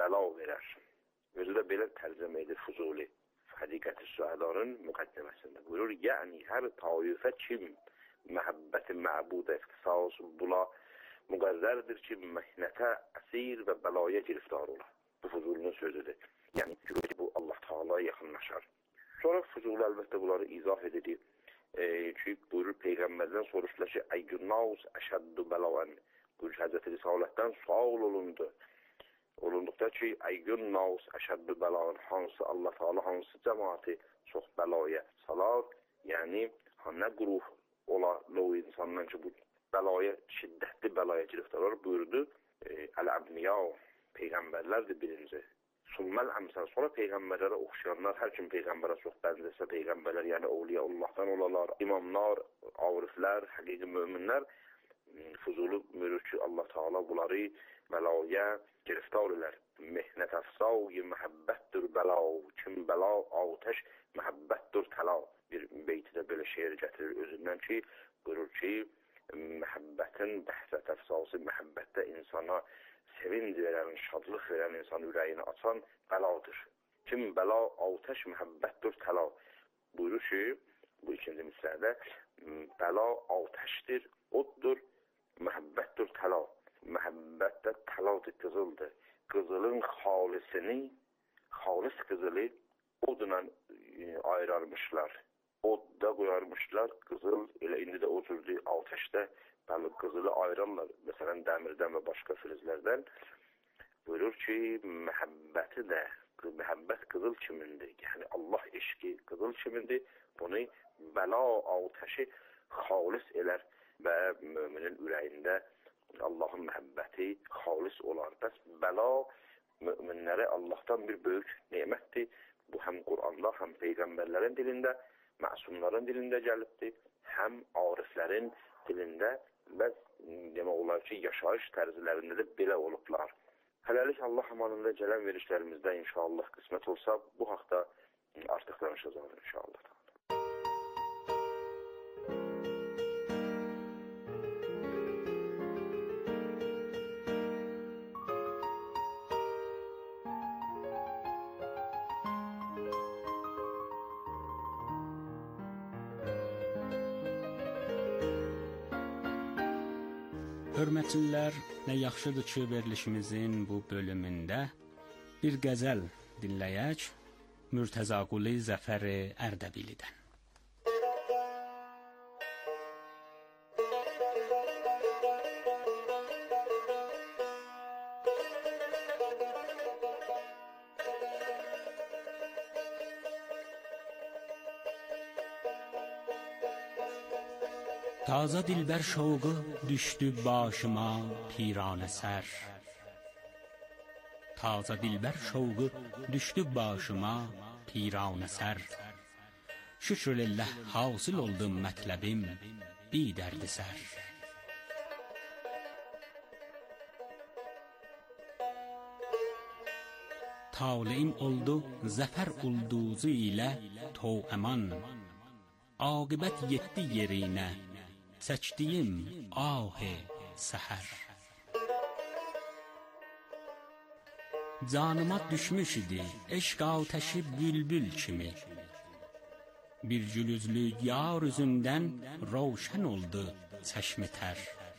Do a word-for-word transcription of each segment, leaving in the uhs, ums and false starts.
bəla verər. Özü də belə tərcümə edir Fuzuli Həqiqət-i Süədanın müqəddiməsində. Buyurur, yəni hər taifə kim məhəbbəti məbudə ixtisas bula müqərrərdir ki, məhnətə əsir və bəlaya giriftar ola. Bu Fuzulinin sözüdür. Yəni ki, bu Allah Teala'ya yaxınlaşar. Sonra Fuzuli əlbəttə bunları izah edir. E, ki, buyurur, Peyğəmbərdən soruşdular ki, əyyunnaus əşəddu bəlaən. Buyurur, Həzrəti Risalətdən sual olundu. Olunduqda ki, əyyunnaus əşəddu bəlaən, hansı Allah Teala hansı cəmaati çox bəlaya salar, yəni nə qrup ola o insandan ki, bu bəlaya, şiddətli bəlaya giriftar olur, buyurdu, e, əl-əbniya, Peyğəmbərlərdir birinci. Summəl əmsəl, sonra Peyğəmbərlərə oxşayanlar, hər kim Peyğəmbərə çox bənzəsə Peyğəmbərlər, yəni Avliyaullahdan olalar, imamlar, ariflər, həqiqi möminlər, Fuzuli buyurur ki, Allah Teala bunları bəlaya giriftar elər. Mehnət əfsavı məhəbbətdir bəla, kim bəla, atəş məhəbbətdir təla. Bir beyti də belə şeir gətirir özündən ki, buyurur ki, məhəbbətin bəhsət əfsası, məhəbbətdə insana sevinc verən, şadlıq verən, insan ürəyini açan bəladır. Kim bəla, atəş məhəbbətdir təla. Buyurur ki, bu ikinci misrədə, bəla atəşdir, oddur, məhəbbətdir təla. Məhəbbətdə təladır, qızıldır. Qızılın xalisini, xalis qızılı odla ayırarmışlar. Odda qoyarmışlar, qızıl elə indi də o cürdür, atəşdə bəli, qızılı ayırarlar, məsələn, dəmirdən və başqa filizlərdən. Buyurur ki, məhəbbəti də, məhəbbət qızıl kimindir, yəni Allah eşqi qızıl kimindir, bunu bəla atəşi xalis elər və müminin ürəyində Allahın məhəbbəti xalis olar. Bəs bəla müminlərə Allahdan bir böyük nemətdir. Bu həm Quranda, həm Peyğəmbərlərin dilində, məsumların dilində gəlibdir, həm ariflərin dilində və demək olar ki, yaşayış tərzlərində də belə olublar. Hələlik Allah amanında gələn verişlərimizdə inşallah qismət olsa, bu haqda artıq danışacağız inşallah. Hörmətçilər, nə yaxşıdır ki, verilişimizin bu bölümündə bir qəzəl dinləyək Mürtəza Quli Zəfər Ərdəbilidən. Taza dilbər şovqu düşdü başıma piranə sər. Taza dilbər şovqu düşdü başıma piranə sər. Şükrülillah hasil oldu mətləbim bi dərdi sər. Talim oldu zəfər ulduzu ilə to'əman. Aqibət yetdi yerinə çəkdiyim ah-ı səhər. Canıma düşmüş idi eşq atəşi bülbül kimi. Bir gülüzlü yar üzündən rovşən oldu çəşmi tər.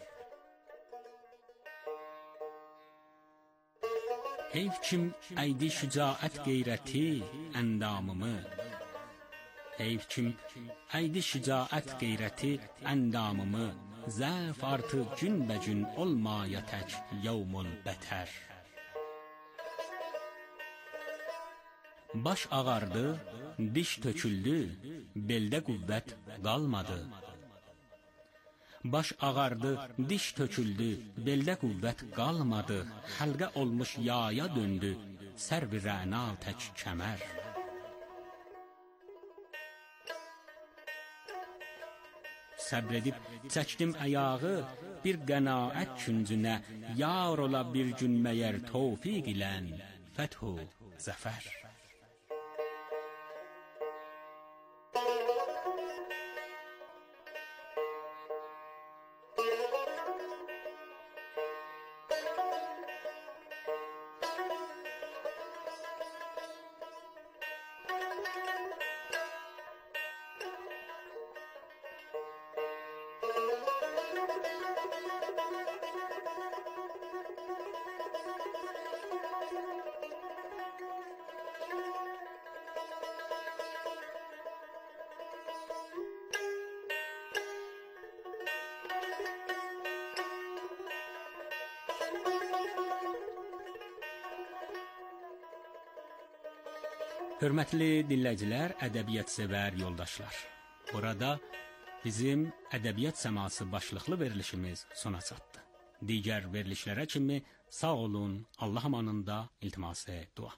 Heyf kim əydi şücaət qeyrəti əndamımı. Heyf kim əydi şücaət qeyrəti əndamımı. Zəf artıq günbəcün olmaya tək yevmul bətər. Baş ağardı, diş töküldü, beldə qüvvət qalmadı. Baş ağardı, diş töküldü, beldə qüvvət qalmadı. Xəlqə olmuş yaya döndü, sərv-i rəna tək kəmər. Səbr edib çəkdim ayağı bir qənaət küncünə. Yar ola bir gün məyər tövfiq ilən fəthu zəfər. Hörmətli dinləyicilər, ədəbiyyat-sevər yoldaşlar. Burada bizim ədəbiyyat səması başlıqlı verilişimiz sona çatdı. Digər verilişlərə kimi sağ olun, Allah amanında, iltiması dua.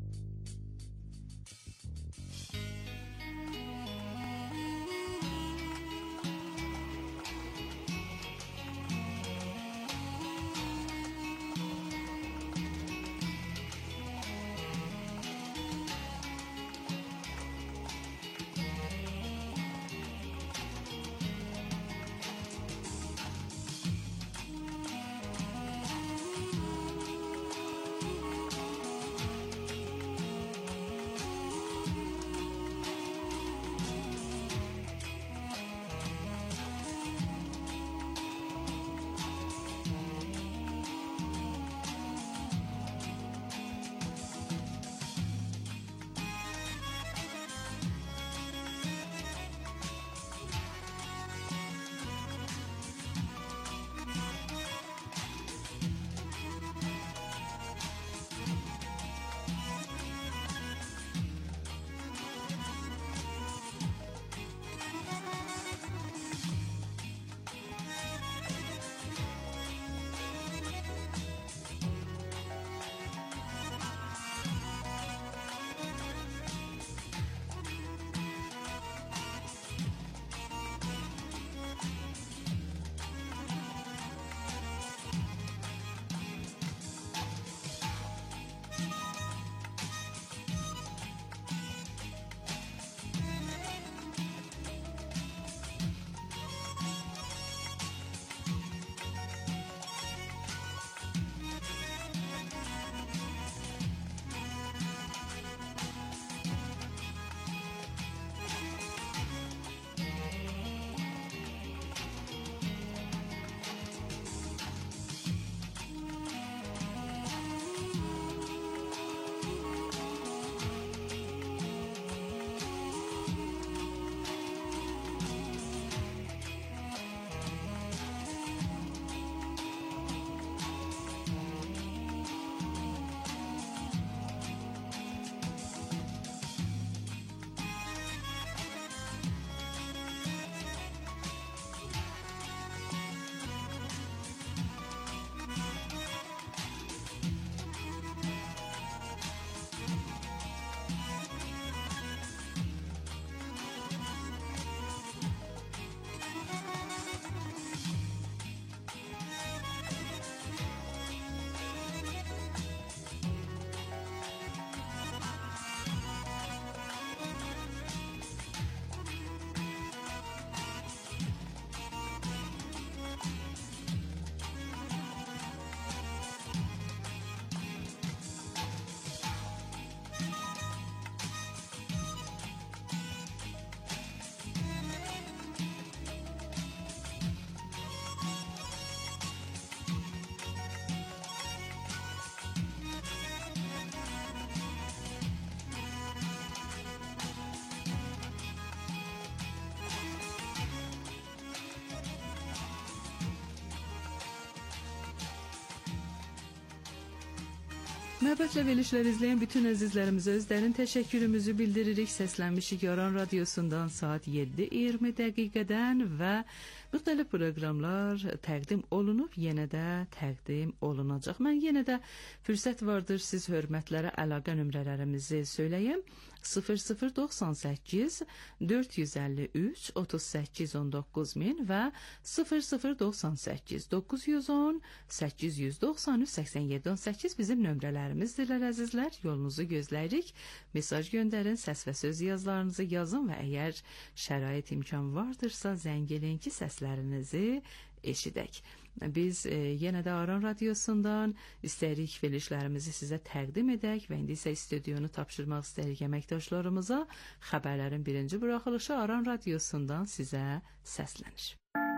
Növbətlə verilişlər izləyən bütün əzizlərimizə özlərin təşəkkürümüzü bildiririk. Səslənmişik Aran Radiosundan saat yeddi iyirmi dəqiqədən və müxtəlif proqramlar təqdim olunub, yenə də təqdim olunacaq. Mən yenə də fürsət vardır siz hörmətlərə əlaqə nömrələrimizi söyləyəm. sıfır sıfır doxsan səkkiz dörd yüz əlli üç otuz səkkiz on doqquz min və sıfır sıfır doxsan səkkiz doqquz yüz on səkkiz yüz doxsan üç səksən yeddi on səkkiz bizim nömrələrimizdirlər əzizlər. Yolunuzu gözləyirik. Mesaj göndərin, səs və söz yazılarınızı yazın və əgər şərait imkan vardırsa zəng edin ki, səslərinizi eşidək. Biz e, yenə də Aran Radiosundan istəyirik verilişlərimizi sizə təqdim edək və indi isə studionu tapşırmaq istəyirik əməkdaşlarımıza. Xəbərlərin birinci buraxılışı Aran Radiosundan sizə səslənir.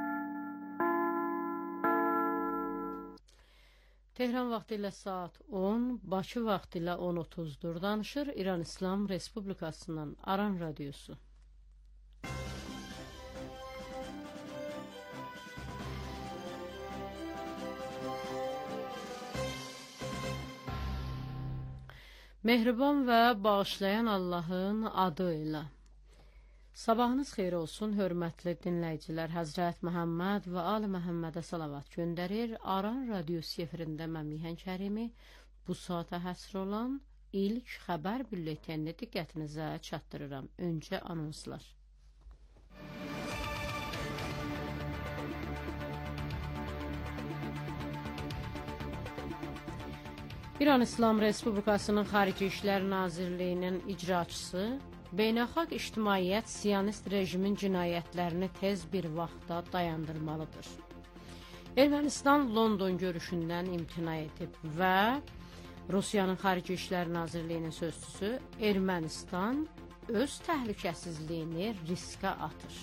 Tehran vaxtı ilə saat on, Bakı vaxtı ilə on otuzdur. Danışır İran İslam Respublikasından Aran Radiosu. Mehriban və bağışlayan Allahın adı ilə. Sabahınız xeyir olsun, hörmətli dinləyicilər. Həzrət Məhəmməd və Ali Məhəmmədə salavat göndərir. Aran radiosu efirində mən Mihan Kərimi bu saata həsr olan ilk xəbər bülletenini diqqətinizə çatdırıram. Öncə anonslar. İran İslam Respublikasının Xarici İşlər Nazirliyinin icraçısı beynəlxalq ictimaiyyət Siyonist rejimin cinayətlərini tez bir vaxtda dayandırmalıdır. Ermənistan London görüşündən imtina edib və Rusiyanın Xarici İşlər Nazirliyinin sözçüsü Ermənistan öz təhlükəsizliyini riskə atır.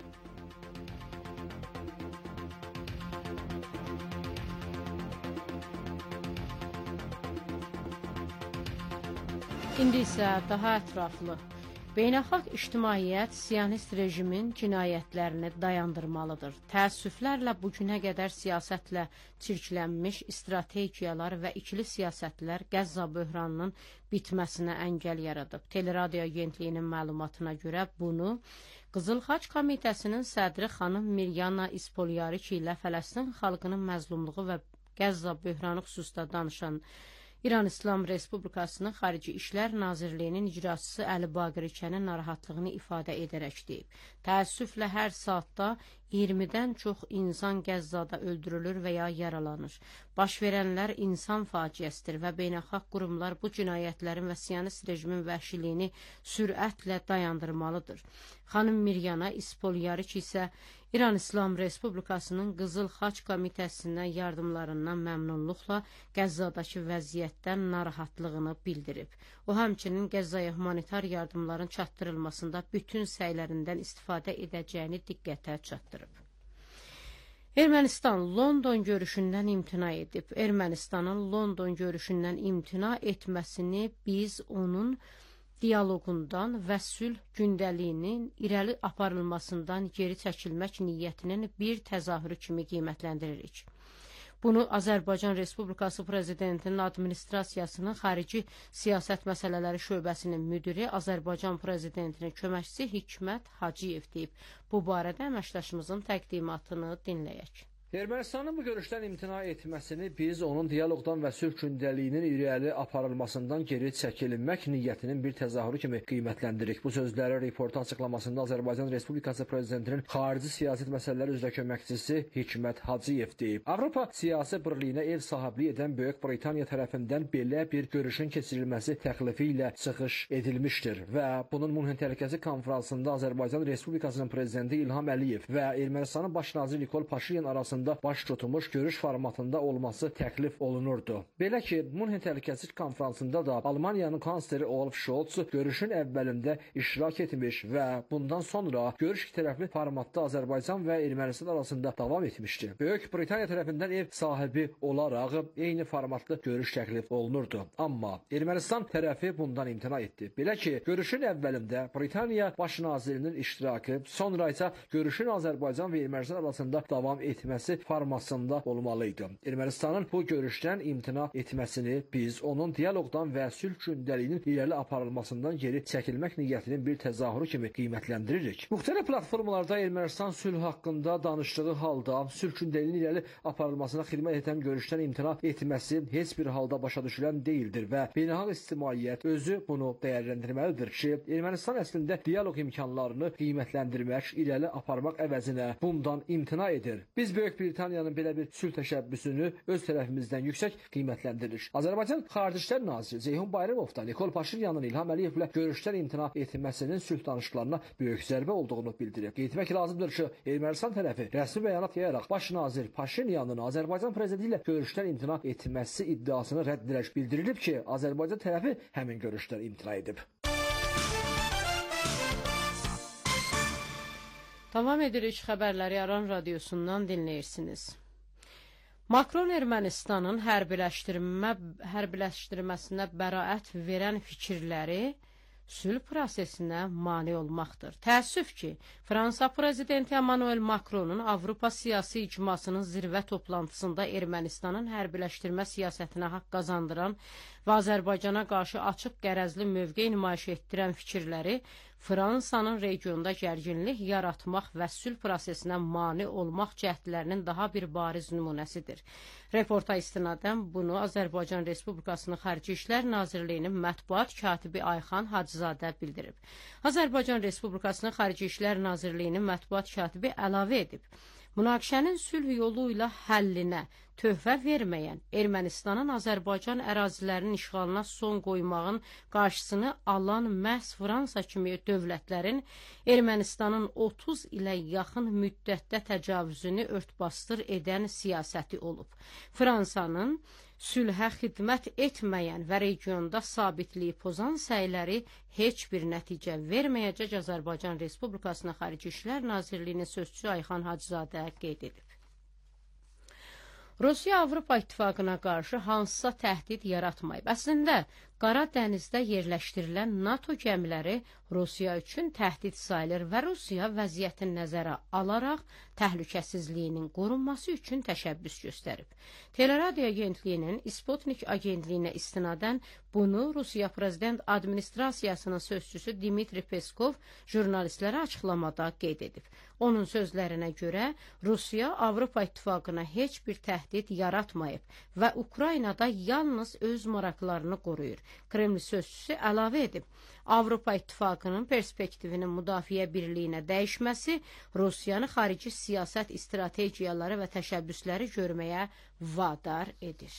İndi isə daha ətraflı. Beynəlxalq ictimaiyyət Siyonist rejimin cinayətlərini dayandırmalıdır. Təəssüflərlə bugünə qədər siyasətlə çirklənmiş strategiyalar və ikili siyasətlər Qəzza böhranının bitməsinə əngəl yaradıb. Teleradio agentliyinin məlumatına görə bunu Qızıl Xaç Komitəsinin sədri xanım Miryana İspolyariki ilə Fələstin xalqının məzlumluğu və Qəzza böhranı xüsusda danışan İran İslam Respublikasının Xarici İşlər Nazirliyinin icraçısı Əli Baqirçənin narahatlığını ifadə edərək deyib. Təəssüflə hər saatda iyirmidən çox insan Qəzzada öldürülür və ya yaralanır. Baş verənlər insan faciəsidir və beynəlxalq qurumlar bu cinayətlərin və Siyonist rejimin vəhşiliyini sürətlə dayandırmalıdır. Xanım Miryana İspolyariki isə İran İslam Respublikasının Qızıl Xaç Komitəsinə yardımlarından məmnunluqla Qəzzadakı vəziyyətdən narahatlığını bildirib. O, həmçinin Qəzzaya humanitar yardımların çatdırılmasında bütün səylərindən istifadə edəcəyini diqqətə çatdırıb. Ermənistan London görüşündən imtina edib. Ermənistanın London görüşündən imtina etməsini biz onun dialoqundan və sülh gündəliyinin irəli aparılmasından geri çəkilmək niyyətinin bir təzahürü kimi qiymətləndiririk. Bunu Azərbaycan Respublikası Prezidentinin Administrasiyasının Xarici Siyasət Məsələləri Şöbəsinin müdiri Azərbaycan Prezidentinin köməkçisi Hikmət Hacıyev deyib. Bu barədə əməkdaşımızın təqdimatını dinləyək. Ermənistanın bu görüşdən imtina etməsini biz onun dialoqdan və sülh gündəliyinin irəli aparılmasından geri çəkilinmək niyyətinin bir təzahürü kimi qiymətləndiririk. Bu sözləri reportun açıqlamasında Azərbaycan Respublikası Prezidentinin Xarici Siyasət Məsələləri üzrə köməkçisi Hikmət Hacıyev deyib. Avropa siyasi birliyinə ev sahibliyi edən Böyük Britaniya tərəfindən belə bir görüşün keçirilməsi təklifi ilə çıxış edilmişdir və bunun Münhen Təhlükəsizlik Konfransında Azərbaycan Respublikasının Prezidenti İlham Əliyev və Ermənistanın Baş naziri Nikol Paşinyan arasında baş tutmuş görüş formatında olması təklif olunurdu. Belə ki, Münhen Təhlükəsizlik Konfransında da Almaniyanın kansleri Olaf Scholz görüşün əvvəlində iştirak etmiş və bundan sonra görüş ikitərəfli formatda Azərbaycan və Ermənistan arasında davam etmişdi. Böyük Britaniya tərəfindən ev sahibi olaraq eyni formatlı görüş təklif olunurdu. Amma Ermənistan tərəfi bundan imtina etdi. Belə ki, görüşün əvvəlində Britaniya baş nazirinin iştirakı, sonra isə görüşün Azərbaycan və Ermənistan arasında davam etməsi formasında olmalıydı. Ermənistanın bu görüşdən imtina etməsini biz onun dialoqdan və sülh gündəliyinin irəli aparılmasından geri çəkilmək niyyətinin bir təzahürü kimi qiymətləndiririk. Müxtəlif platformalarda Ermənistan sülh haqqında danışdığı halda sülh gündəliyinin irəli aparılmasına xidmət edən görüşdən imtina etməsi heç bir halda başa düşülən deyildir və beynəlxalq ictimaiyyət özü bunu dəyərləndirməlidir ki, Ermənistan əslində dialoq imkanlarını qiymətləndirmək, irəli aparmaq əvəzinə bundan imtina edir. Biz Böyük Britaniyanın belə bir sülh təşəbbüsünü öz tərəfimizdən yüksək qiymətləndiririk. Azərbaycan Xarici İşlər Naziri Ceyhun Bayramovda Nikol Paşinyanın İlham Əliyevlə görüşdən imtina etməsinin sülh danışıqlarına böyük zərbə olduğunu bildirib. Qeyd etmək lazımdır ki, Ermənistan tərəfi rəsmi bəyanat yayaraq baş nazir Paşinyanın Azərbaycan prezidenti ilə görüşdən imtina etməsi iddiasını rədd edərək bildirilib ki, Azərbaycan tərəfi həmin görüşdən imtina edib. Davam edirik xəbərləri Aran radiosundan dinləyirsiniz. Makron Ermənistanın hərbiləşdirmə, hərbiləşdirməsinə bəraət verən fikirləri sülh prosesinə mane olmaqdır. Təəssüf ki, Fransa prezidenti Emmanuel Macronun Avropa siyasi icmasının zirvə toplantısında Ermənistanın hərbiləşdirmə siyasətinə haqq qazandıran və Azərbaycana qarşı açıq qərəzli mövqe nümayiş etdirən fikirləri Fransanın regionda gərginlik yaratmaq və sülh prosesinə mane olmaq cəhdlərinin daha bir bariz nümunəsidir. Reporta istinadən bunu Azərbaycan Respublikasının Xarici İşlər Nazirliyinin mətbuat katibi Ayxan Hacızadə bildirib. Azərbaycan Respublikasının Xarici İşlər Nazirliyinin mətbuat katibi əlavə edib. Münaqişənin sülh yolu ilə həllinə töhfə verməyən Ermənistanın Azərbaycan ərazilərinin işğalına son qoymağın qarşısını alan məhz Fransa kimi dövlətlərin Ermənistanın otuz ilə yaxın müddətdə təcavüzünü örtbasdır edən siyasəti olub. Fransanın sülhə xidmət etməyən və regionda sabitliyi pozan səyləri heç bir nəticə verməyəcək Azərbaycan Respublikasının Xarici İşlər Nazirliyinin sözçüsü Ayxan Hacızadə qeyd edib. Rusiya Avropa İttifaqına qarşı hansısa təhdid yaratmayıb. Əslində, Qara dənizdə yerləşdirilən NATO gəmiləri Rusiya üçün təhdid sayılır və Rusiya vəziyyətin nəzərə alaraq təhlükəsizliyinin qorunması üçün təşəbbüs göstərib. Teleradio agentliyinin Sputnik agentliyinə istinadən bunu Rusiya Prezident Administrasiyasının sözçüsü Dmitri Peskov jurnalistlərə açıqlamada qeyd edib. Onun sözlərinə görə Rusiya Avropa İttifaqına heç bir təhdid yaratmayıb və Ukraynada yalnız öz maraqlarını qoruyur. Kreml sözçüsü əlavə edib. Avropa İttifaqının perspektivinin müdafiə birliyinə dəyişməsi Rusiyanı xarici siyasət strategiyaları və təşəbbüsləri görməyə vadar edir.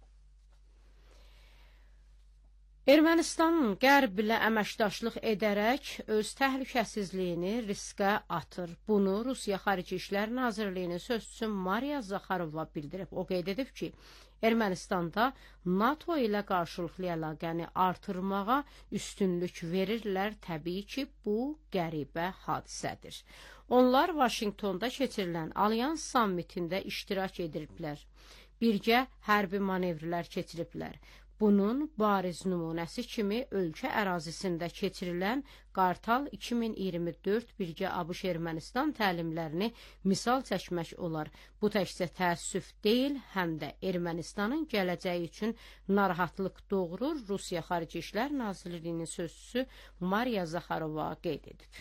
Ermənistanın Qərb ilə əməkdaşlıq edərək öz təhlükəsizliyini riskə atır. Bunu Rusiya Xarici İşlər Nazirliyinin sözçüsü Mariya Zaxarova bildirib. O qeyd edib ki, Ermənistanda NATO ilə qarşılıqlı əlaqəni artırmağa üstünlük verirlər. Təbii ki, bu qəribə hadisədir. Onlar Vaşinqtonda keçirilən Alyans sammitində iştirak ediblər. Birgə hərbi manevrlər keçiriblər. Bunun bariz nümunəsi kimi ölkə ərazisində keçirilən Qartal iki min iyirmi dörd birgə ABŞ Ermənistan təlimlərini misal çəkmək olar. Bu təkcə təəssüf deyil, həm də Ermənistanın gələcəyi üçün narahatlıq doğurur, Rusiya Xarici İşlər Nazirliyinin sözçüsü Mariya Zaxarova qeyd edib.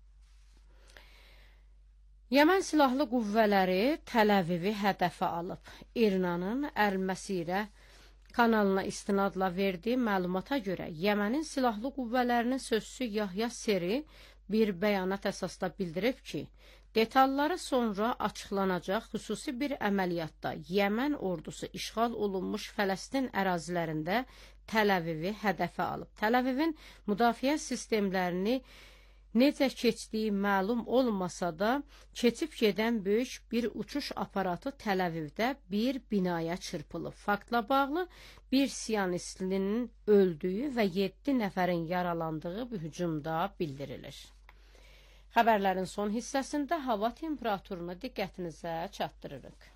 Yəmən silahlı qüvvələri Təl-Əvivi hədəfə alıb. İranın Əl-Məsirə kanalına istinadla verdiyi məlumata görə Yəmənin silahlı qüvvələrinin sözçüsü Yahya Seri bir bəyanat əsasda bildirib ki, detalları sonra açıqlanacaq xüsusi bir əməliyyatda Yəmən ordusu işğal olunmuş Fələstin ərazilərində Təl-Əvivi hədəfə alıb. Təl-Əvivin müdafiə sistemlərini necə keçdiyi məlum olmasa da, keçib gedən böyük bir uçuş aparatı Təl-Əvivdə bir binaya çırpılıb. Faktla bağlı bir siyanistlinin öldüyü və yeddi nəfərin yaralandığı bir hücumda bildirilir. Xəbərlərin son hissəsində hava temperaturunu diqqətinizə çatdırırıq.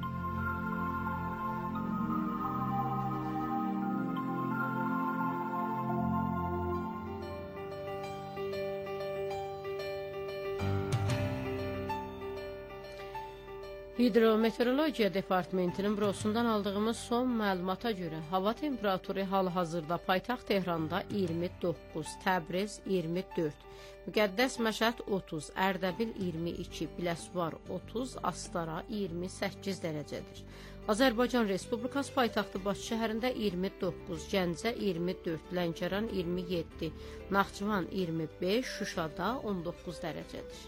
Hidrometeorologiya Departamentinin bürosundan aldığımız son məlumata görə hava temperaturu hal-hazırda paytaxt Tehranda iyirmi doqquz, Təbriz iyirmi dörd, Müqəddəs Məşəd otuz, Ərdəbil iyirmi iki, Biləsuvar otuz, Astara iyirmi səkkiz dərəcədir. Azərbaycan Respublikası paytaxtı Bakı şəhərində iyirmi doqquz, Gəncə iyirmi dörd, Lənkəran iyirmi yeddi, Naxçıvan iyirmi beş, Şuşada on doqquz dərəcədir.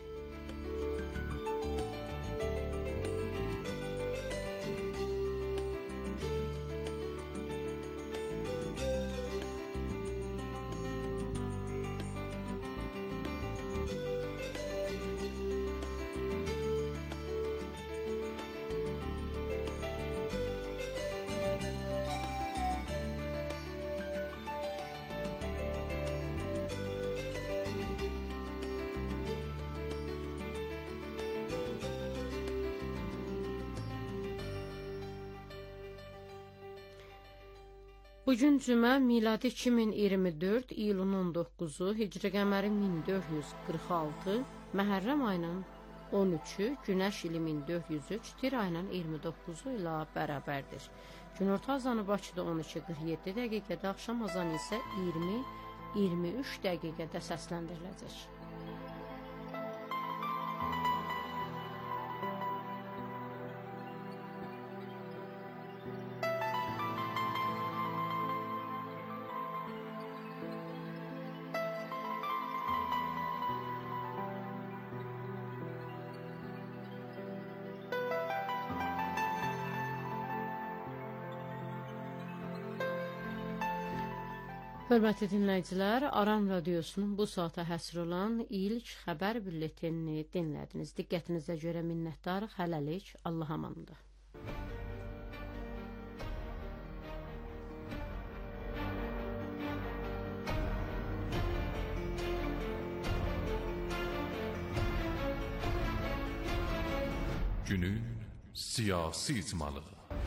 Bugün cümə miladi iki min iyirmi dörd iyulun on doqquzu, hicri qəməri min dörd yüz qırx altı, Məhərrəm ayının on üçü, günəş ili min dörd yüz üç, tir ayının iyirmi doqquzu ilə bərabərdir. Günorta azanı Bakıda on iki qırx yeddi dəqiqədə, axşam azanı isə iyirmi iyirmi üç dəqiqədə səsləndiriləcək. Hörmətli dinləyicilər, Aran Radiosunun bu saata həsr olan ilk xəbər bülletenini dinlədiniz. Diqqətinizə görə minnətdarıq. Hələlik, Allah amanında. Günün siyasi icmalı.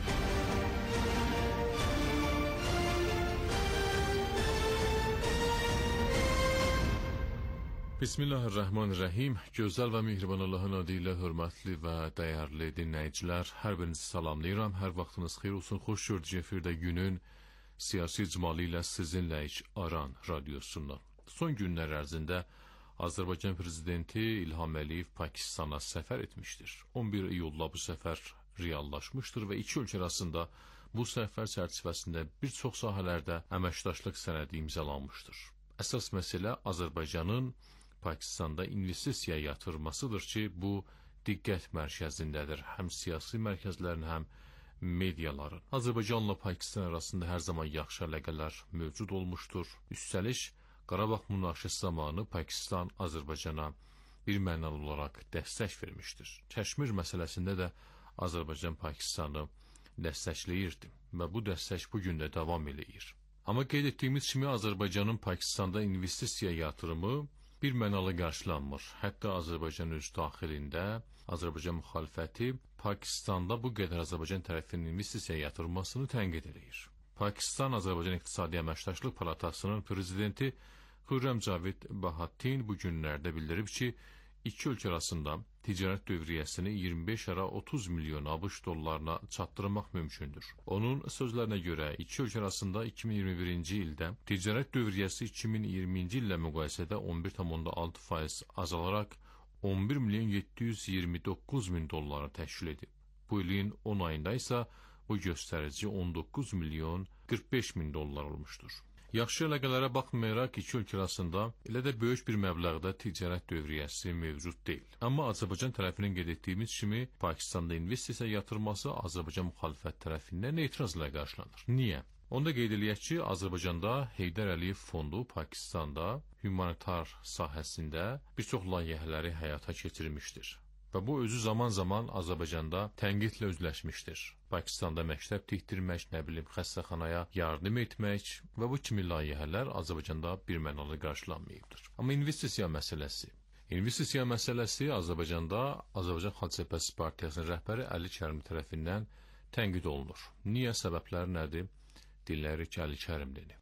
Bismillahirrahmanirrahim. Gözəl və mehriban Allahın adı ilə hörmətli və dəyərli dinləyicilər, hər birinizi salamlayıram. Hər vaxtınız xeyir olsun. Xoş gördük efirdə günün siyasi icmalı ilə sizinləyik Aran Radiosundan. Son günlər ərzində Azərbaycan Prezidenti İlham Əliyev Pakistana səfər etmişdir. on bir iyulda bu səfər reallaşmışdır və iki ölkə arasında bu səfər çərçivəsində bir çox sahələrdə əməkdaşlıq sənədi imzalanmışdır. Əsas məsələ Azərbaycanın Pakistanda investisiya yatırmasıdır ki, bu diqqət mərkəzindədir. Həm siyasi mərkəzlərin, həm mediaların. Azərbaycanla Pakistan arasında hər zaman yaxşı əlaqələr mövcud olmuşdur. Üstəlik, Qarabağ münaqişəsi zamanı Pakistan Azərbaycana bir mənalı olaraq dəstək vermişdir. Kəşmir məsələsində də Azərbaycan Pakistanı dəstəkləyirdi və bu dəstək bugün də davam eləyir. Amma qeyd etdiyimiz kimi Azərbaycanın Pakistanda investisiya yatırımı bir mənalı qarşılanmır. Hətta Azərbaycan öz daxilində Azərbaycan müxalifəti Pakistanda bu qədər Azərbaycan tərəfinin investisiya yatırılmasını tənqid edir. Pakistan-Azərbaycan İqtisadi Əməkdaşlıq Palatasının prezidenti Xürrəm Cavid Bahattin bu günlərdə bildirib ki, iki ölkə arasında ticarət dövriyyəsini iyirmi beş ila otuz milyon ABŞ dollarına çatdırmaq mümkündür. Onun sözlərinə görə iki ölkə arasında iki min iyirmi birinci ildə ticarət dövriyyəsi iki min iyirminci illə müqayisədə on bir tam altı faiz azalaraq on bir milyon yeddi yüz iyirmi doqquz min dollara təşkil edib. Bu ilin on ayında isə bu göstərici on doqquz milyon qırx beş min dollar olmuşdur. Yaxşı əlaqələrə baxmayaraq iki ölkə arasında elə də böyük bir məbləğdə ticarət dövriyyəsi mövcud deyil. Amma Azərbaycan tərəfinin qeyd etdiyimiz kimi Pakistanda investisiya yatırması Azərbaycan müxalifət tərəfindən etirazla qarşılanır. Niyə? Onda qeyd eləyək ki, Azərbaycanda Heydər Əliyev Fondu Pakistanda humanitar sahəsində bir çox layihələri həyata keçirmişdir. Və bu özü zaman-zaman Azərbaycanda tənqidlə üzləşmişdir. Pakistanda məktəb tikdirmək, nə bilim, xəstəxanaya yardım etmək və bu kimi layihələr Azərbaycanda bir mənalı qarşılanmayıbdır. Amma investisiya məsələsi. İnvestisiya məsələsi Azərbaycanda Azərbaycan Xalq Cəbhəsi Partiyasının rəhbəri Əli Kərim tərəfindən tənqid olunur. Niyə, səbəbləri nədir? Dinləyirik ki, Əli Kərim dedi.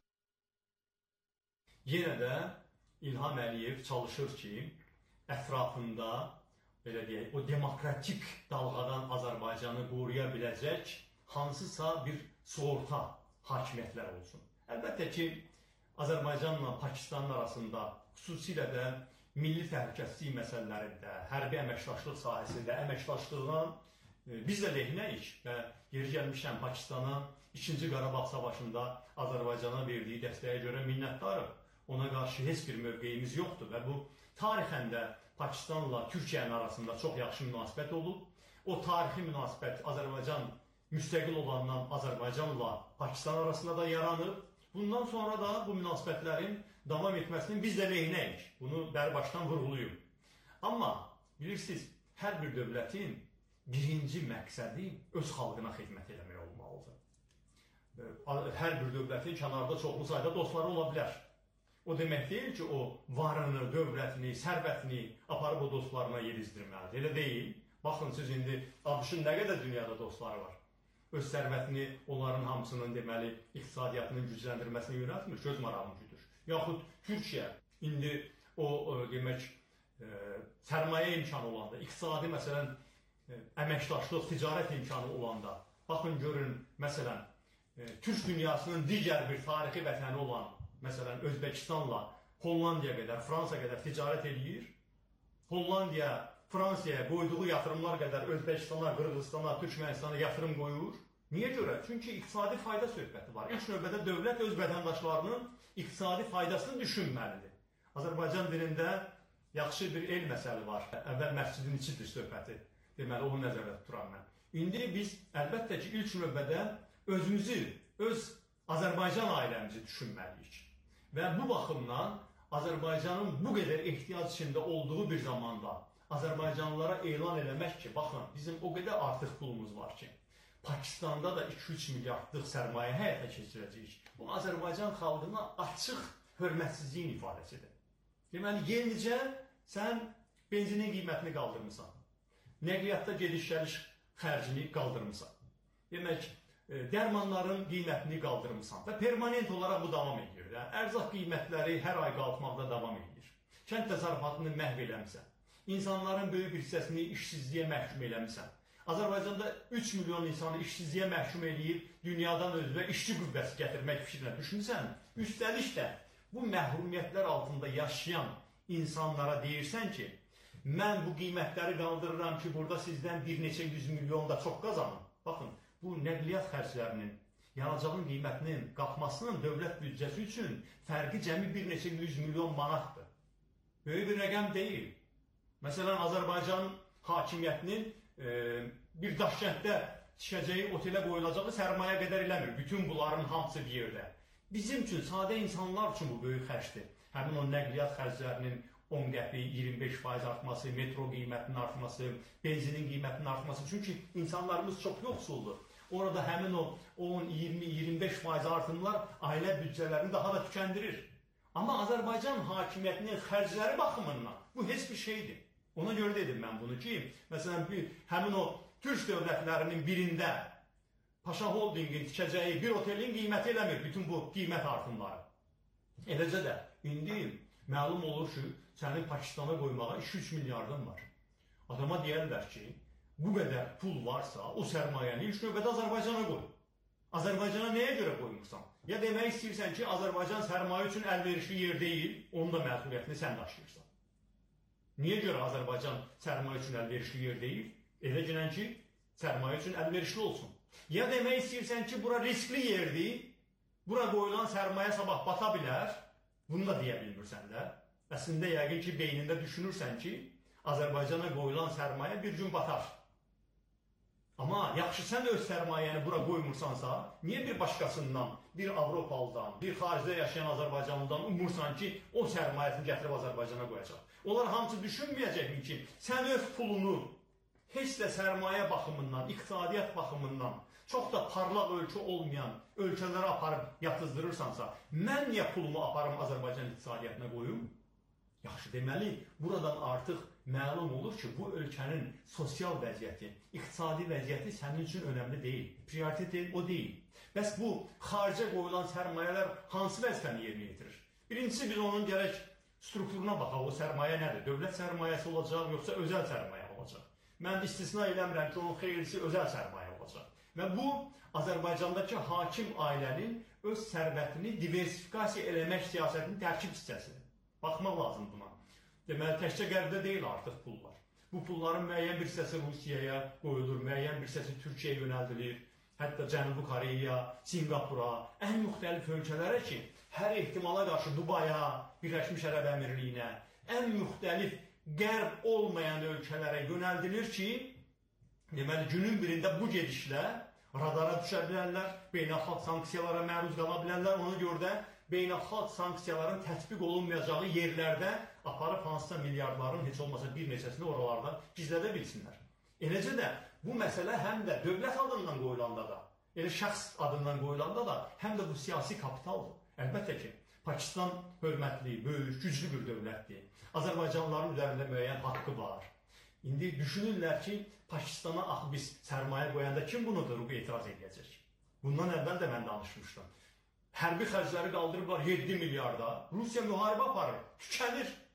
Yenə də İlham Əliyev çalışır ki, ətrafında belə deyək, o demokratik dalğadan Azərbaycanı qoruya biləcək hansısa bir sığorta hakimiyyətlər olsun. Əlbəttə ki, Azərbaycanla Pakistanın arasında xüsusilə də milli təhlükəsizlik məsələlərində, hərbi əməkdaşlıq sahəsində əməkdaşlığdan biz də lehinəyik və yeri gəlmişəm Pakistana ikinci Qarabağ savaşında Azərbaycana verdiyi dəstəyə görə minnətdarıq. Ona qarşı heç bir mövqeyimiz yoxdur və bu tarixən də Pakistanla Türkiyənin arasında çox yaxşı münasibət olub. O tarixi münasibət Azərbaycan müstəqil olandan Azərbaycanla Pakistan arasında da yaranıb. Bundan sonra da bu münasibətlərin davam etməsinin biz də lehinəyik. Bunu bərbaşdan vurğuluyum. Amma bilirsiniz, hər bir dövlətin birinci məqsədi öz xalqına xidmət eləmək olmalıdır. Hər bir dövlətin kənarda çoxlu sayda dostları ola bilər. O demək deyil ki, o varını, dövlətini, sərvətini aparıb o dostlarına yedizdirməlidir. Elə deyil. Baxın, siz indi ABŞ-ın nə qədər dünyada dostları var. Öz sərvətini, onların hamısının deməli, iqtisadiyyatının gücləndirməsini yönətmir, göz marağını güdür. Yaxud Türkiyə indi o, demək, e, sərmayə imkanı olanda, iqtisadi məsələn e, əməkdaşlıq, ticarət imkanı olanda, baxın görün məsələn e, Türk dünyasının digər bir tarixi vətəni olan məsələn Özbəkistanla Hollandiya qədər, Fransa qədər ticarət eləyir. Hollandiya Fransaya qoyduğu yatırımlar qədər Özbəkistana, Qırğızstana, Türkmənistana yatırım qoyur. Niyə görə? Çünki iqtisadi fayda söhbəti var. İlk növbədə dövlət öz vətəndaşlarının iqtisadi faydasını düşünməlidir. Azərbaycan dilində yaxşı bir el məsəli var. Əvvəl məscidin içidir söhbəti. Deməli, onu nəzərdə tuturam mən. İndi biz əlbəttə ki, ilk növbədə özümüzü, öz Azərbaycan ailəmizi düşünməliyik. Və bu baxımdan Azərbaycanın bu qədər ehtiyac içində olduğu bir zamanda Azərbaycanlılara elan eləmək ki, baxın, bizim o qədər artıq pulumuz var ki, Pakistanda da iki üç milyardlıq sərmayə həyata keçirəcəyik. Bu, Azərbaycan xalqına açıq hörmətsizliyin ifadəsidir. Deməli, yenicə sən benzinin qiymətini qaldırmısan, nəqliyyatda gediş-gəliş xərcini qaldırmısan, demək, dərmanların qiymətini qaldırmısan və permanent olaraq bu davam edir. Ərzaq qiymətləri hər ay qalxmaqda davam edir. Kənd təsərrüfatını məhv eləmsən, insanların böyük bir hissəsini işsizliyə məhkum eləmsən, Azərbaycanda üç milyon insanı işsizliyə məhkum eləyib, dünyadan özünə işçi qüvvəsi gətirmək fikrinə düşünsən, üstəlik də bu məhrumiyyətlər altında yaşayan insanlara deyirsən ki, mən bu qiymətləri qaldırıram ki, burada sizdən bir neçə yüz milyon da çox qazanın. Baxın, bu nəqliyyat xərclərinin, yanacağın qiymətinin qalxmasının dövlət büdcəsi üçün fərqi cəmi bir neçə yüz milyon manatdır. Böyük bir rəqəm deyil. Məsələn, Azərbaycan hakimiyyətinin e, bir Daşkənddə tikəcəyi otelə qoyulacağı sərmayə qədər eləmir. Bütün bunların hamısı bir yerdə. Bizim üçün, sadə insanlar üçün bu böyük xərcdir. Həmin o nəqliyyat xərclərinin on qəpi, iyirmi beş faiz artması, metro qiymətinin artması, benzinin qiymətinin artması. Çünki insanlarımız çox yoxsuldur. Orada həmin o on, iyirmi, iyirmi beş faiz artımlar ailə büdcələrini daha da tükəndirir. Amma Azərbaycan hakimiyyətinin xərcləri baxımından bu heç bir şeydir. Ona görə dedim mən bunu ki, məsələn, bir, həmin o Türk dövlətlərinin birində Paşa Holdingin tikəcəyi bir otelin qiyməti eləmir bütün bu qiymət artımları. Eləcə də indi məlum olur ki, sənin Pakistana qoymağa iki üç milyardın var. Adama deyərlər ki, bu qədər pul varsa, o sərmayəni ilk növbədə Azərbaycana qoy. Azərbaycana nəyə görə qoymursan? Ya demək istəyirsən ki, Azərbaycan sərmayə üçün əlverişli yer deyil, onun da məsuliyyətini sən daşıyırsan. Niyə görə Azərbaycan sərmayə üçün əlverişli yer deyil? Elə gələn ki, sərmayə üçün əlverişli olsun. Ya demək istəyirsən ki, bura riskli yerdir, bura qoyulan sərmayə sabah bata bilər, bunu da deyə bilmirsən də. Əslində, yəqin ki, beynində düşünürsən ki, Azərbaycana qoyulan sərmayə bir gün batar. Amma yaxşı sən öz sərmayəni bura qoymursansa, niyə bir başqasından, bir Avropalıdan, bir xaricdə yaşayan Azərbaycanlıdan umursan ki, o sərmayəsini gətirib Azərbaycana qoyacaq? Onlar hamısı düşünməyəcəkmi ki, sən öz pulunu heç də sərmayə baxımından, iqtisadiyyat baxımından çox da parlaq ölkə olmayan ölkələrə aparıb yatızdırırsansa, mən niyə pulumu aparım Azərbaycan iqtisadiyyatına qoyum? Yaxşı, deməli, buradan artıq məlum olur ki, bu ölkənin sosial vəziyyəti, iqtisadi vəziyyəti sənin üçün önəmli deyil. Prioritet o deyil. Bəs bu xaricə qoyulan sərmayələr hansı vəzifəni yerinə yetirir? Birincisi, biz onun gərək strukturuna baxaq, o sərmayə nədir? Dövlət sərmayəsi olacaq, yoxsa özəl sərmayə olacaq? Mən istisna eləmirəm ki, onun xeyrisi özəl sərmayə olacaq. Və bu, Azərbaycandakı hakim ailənin öz sərvətini diversifikasiya eləmək siyasətinin tərkib hissəsidir. Baxmaq lazım buna. Deməli, təkcə qərbdə deyil artıq pullar. Bu pulların müəyyən bir hissəsi Rusiyaya qoyulur, müəyyən bir hissəsi Türkiyəyə yönəldilir, hətta Cənubi Koreya, Singapura, ən müxtəlif ölkələrə ki, hər ehtimala qarşı Dubaya, Birləşmiş Ərəb Əmirliyinə, ən müxtəlif qərb olmayan ölkələrə yönəldilir ki, deməli, günün birində bu gedişlə radara düşə bilərlər, beynəlxalq sanksiyalara məruz qala bilərlər, ona görə də beynəlxalq sanksiyaların tətbiq olunmayacağı yerlərdə aparıb hansısa milyardların heç olmasa bir neçəsini oralarda gizlədə bilsinlər. Eləcə də bu məsələ həm də dövlət adından qoyulanda da, elə şəxs adından qoyulanda da, həm də bu siyasi kapitaldır. Əlbəttə ki, Pakistan hörmətli, böyük, güclü bir dövlətdir. Azərbaycanlıların üzərində müəyyən haqqı var. İndi düşünürlər ki, Pakistana axı biz sərmayə qoyanda kim bunu durub etiraz edəcək? Bundan əvvəl də mən danışmışdım. Hərbi xərcləri qaldırıblar yeddi milyarda. Rusiya müharibə aparır, tükənir.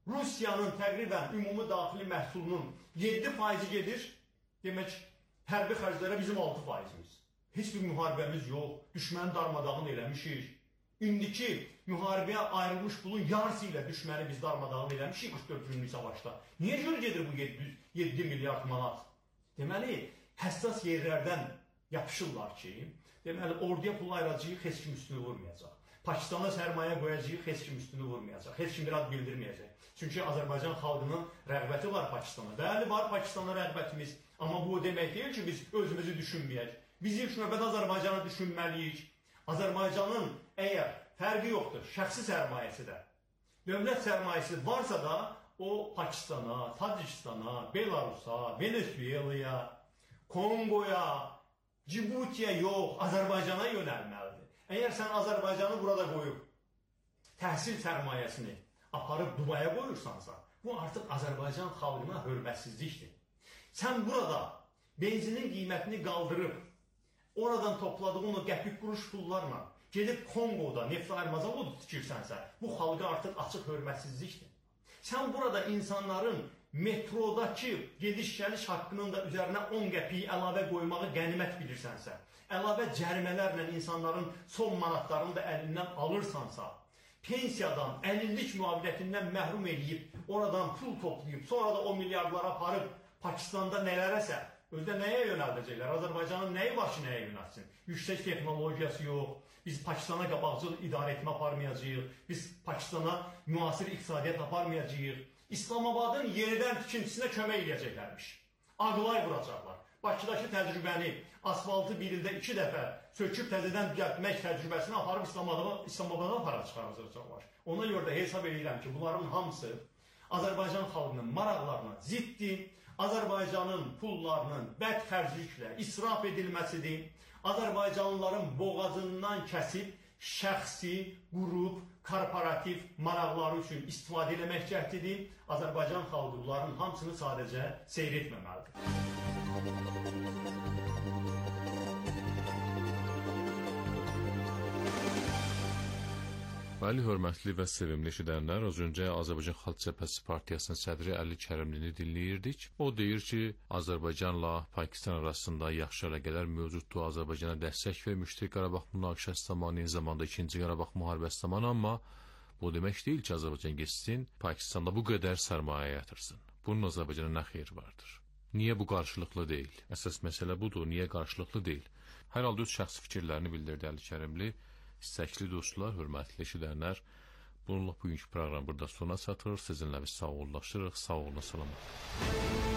Rusiyanın təqribən ümumi daxili məhsulunun yeddi faizi gedir. Demək, hərbi xərclərə bizim altı faizimiz. Heç bir müharibəmiz yox. Düşməni darmadağın eləmişik. İndiki müharibəyə ayrılmış pulun yarısı ilə düşməni biz darmadağın eləmişik qırx dörd günlük savaşda. Niyə görə gedir bu yeddi milyard manat? Deməli, həssas yerlərdən yapışırlar ki, deməli, orduya pul ayıracağıq, heç kim üstünü vurmayacaq. Pakistana sərmayə qoyacağıq, heç kim üstünü vurmayacaq. Heç kim biraz bildirməyəcək. Çünki Azərbaycan xalqının rəğbəti var Pakistana. Bəli, var Pakistana rəğbətimiz. Amma bu o demək deyil ki, biz özümüzü düşünməyək. Biz ilk növbədə Azərbaycanı düşünməliyik. Azərbaycanın əgər fərqi yoxdur, şəxsi sərmayəsi də, dövlət sərmayəsi varsa da, o Pakistana, Tacikistana, Belarusa, Venezuelaya, Kongoya, Cibutiyə yox, Azərbaycana yönəlməlidir. Əgər sən Azərbaycanı burada qoyub, təhsil sərmayəsini aparıb Dubaya qoyursansa, bu artıq Azərbaycan xalqına hörmətsizlikdir. Sən burada benzinin qiymətini qaldırıb, oradan topladığın o qəpik quruş pullarla gedib Kongoda neft ayırma zavodu tikirsənsə, bu xalqa artıq açıq hörmətsizlikdir. Sən burada insanların metrodakı gediş-gəliş haqqının da üzərinə on qəpiyi əlavə qoymağı qənimət bilirsənsə, əlavə cərimələrlə insanların son manatlarını da əlindən alırsansa, pensiyadan, əlillik müavinətindən məhrum edib, oradan pul toplayıb, sonra da o milyardlara aparıb Pakistanda nələrəsə, özdə nəyə yönəldəcəklər? Azərbaycanın nəyi var ki, nəyə yönəlsin? Yüksək texnologiyası yox, biz Pakistana qabaqcıl idarə etmə aparmayacağıq, biz Pakistana müasir iqtisadiyyat aparmayacağıq. İslamabadın yenidən tikintisinə kömək edəcəklərmiş. Ağlay vuracaqlar. Bakıdakı təcrübəni, asfaltı bir ildə iki dəfə söküb təzədən düzəltmək təcrübəsini aparıb İslamabada para çıxaracaqlar. Ona görə də hesab edirəm ki, bunların hamısı Azərbaycan xalqının maraqlarına ziddir, Azərbaycanın pullarının bədxərcliklə israf edilməsidir, Azərbaycanlıların boğazından kəsib şəxsi, qrup, korporativ maraqları üçün istifadə eləmək cəhdidir. Azərbaycan xalqı bunların hamısını sadəcə seyr etməməlidir. Bəli, hörmətli və sevimli eşidənlər, az öncə Azərbaycan Xalq Cəbhəsi Partiyasının sədri Əli Kərimlini dinləyirdik. O deyir ki, Azərbaycanla Pakistan arasında yaxşı əlaqələr mövcuddur, Azərbaycana dəstək vermişdir Qarabağ münaqişəsi zamanı, eyni zamanda ikinci Qarabağ müharibəsi zamanı, amma bu demək deyil ki, Azərbaycan geçsin, Pakistanda bu qədər sərmayə yatırsın. Bunun Azərbaycana nə xeyri vardır? Niyə bu qarşılıqlı deyil? Əsas məsələ budur, niyə qarşılıqlı deyil? Hər halda öz şəxsi fikirlərini bildirdi Əli Kərimli. İstəkli dostlar, hörmətli eşidənlər, bununla bugünkü proqram burada sona çatır. Sizinlə biz sağollaşırıq. Sağ olun, salamat.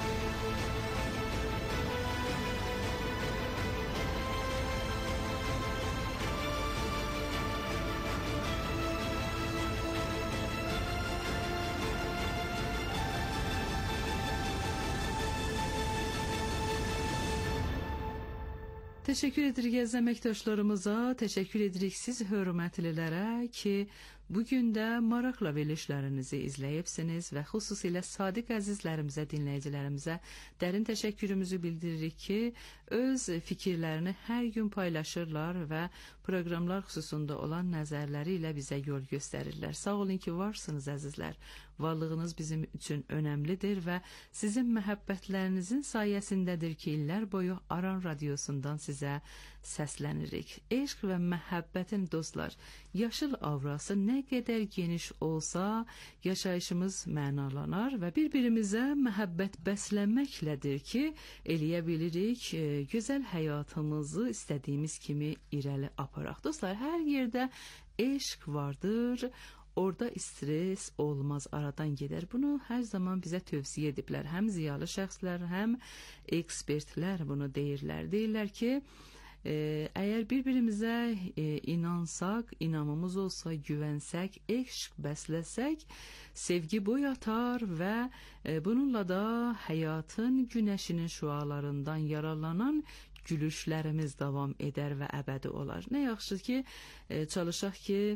Teşekkür edirik əziz əməkdaşlarımıza, teşekkür edirik siz hörmətlilərə ki, bugün də maraqla verilişlərinizi izləyibsiniz və xüsusilə sadiq əzizlərimizə, dinləyicilərimizə dərin təşəkkürümüzü bildiririk ki, öz fikirlərini hər gün paylaşırlar və proqramlar xüsusunda olan nəzərləri ilə bizə yol göstərirlər. Sağ olun ki, varsınız əzizlər. Varlığınız bizim üçün önəmlidir və sizin məhəbbətlərinizin sayəsindədir ki, illər boyu Aran Radiosundan sizə səslənirik. Eşq və məhəbbətin dostlar, yaşıl avrası nə qədər geniş olsa, yaşayışımız mənalanar və bir-birimizə məhəbbət bəslənməklədir ki, eləyə bilirik, e, gözəl həyatımızı istədiyimiz kimi irəli aparaq. Dostlar, hər yerdə eşq vardır, orada stres olmaz, aradan gedər. Bunu hər zaman bizə tövsiyə ediblər. Həm ziyalı şəxslər, həm ekspertlər bunu deyirlər. Deyirlər ki, e, əgər bir-birimizə e, inansaq, inamımız olsa, güvənsək, eşq bəsləsək, sevgi boy atar və e, bununla da həyatın günəşinin şüalarından yararlanan gülüşlərimiz davam edər və əbədi olar. Nə yaxşı ki, e, çalışaq ki,